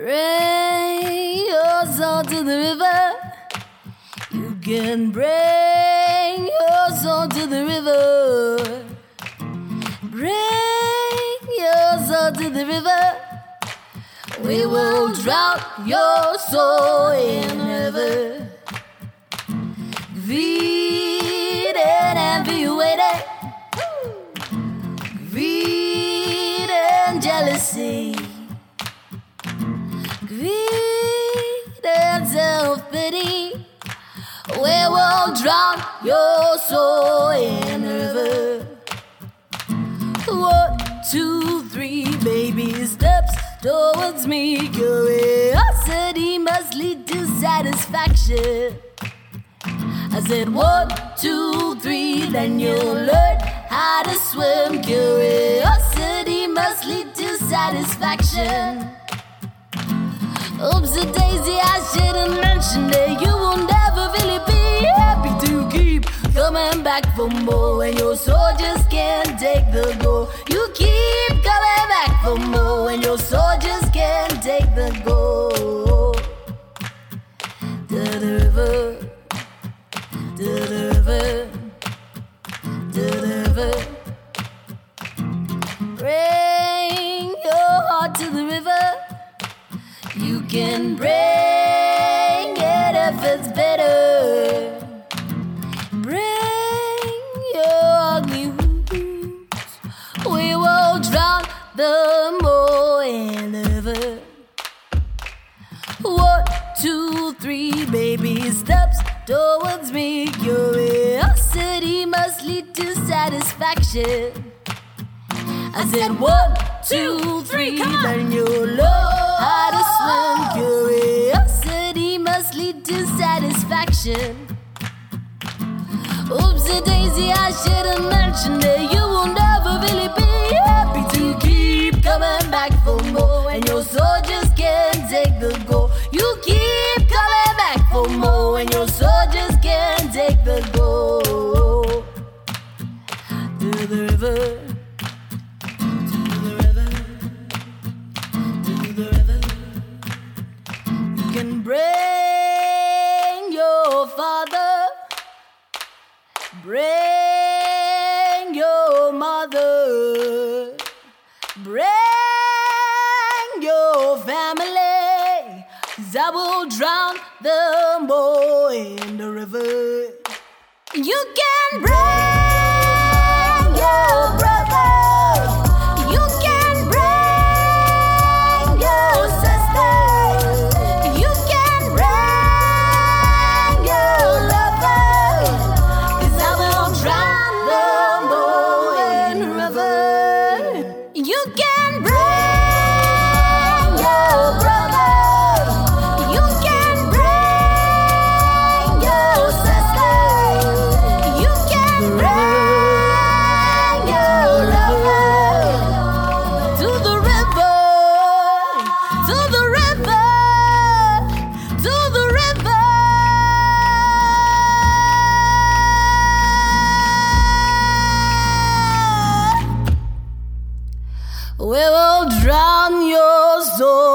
Bring your soul to the river. You can bring your soul to the river. Bring your soul to the river. We will drown your soul in the river. Greed and envy waiting. Greed and jealousy. Greed and self-pity. We will drown your soul in the river. 1, 2, 3, baby steps towards me. Curiosity must lead to satisfaction. I said 1, 2, 3, then you'll learn how to swim. Curiosity must lead to satisfaction. Oops, a daisy, I should've mentioned it. You will never really be happy to keep coming back for more, and your soul just can't take the go. You keep coming back for more, and your soul just can't take the go. To the river, to the river, to the river. Bring your heart to the river. You can bring it if it's bitter. Bring your ugly wounds. We will drown them all in the river. 1, 2, 3, baby steps towards me. Curiosity must lead to satisfaction. I said 1, 2, 3, then you'll learn how to swim. Curiosity must lead to satisfaction. Oops, a daisy, I should've mentioned it. You will never really be happy to keep coming back for more, and your soul just can't take the go. You keep coming back for more, and your soul just can't take the go. To the river. Bring your father, bring your mother, bring your family, 'cause I will drown them all in the river. You can bring your brother. We will drown your soul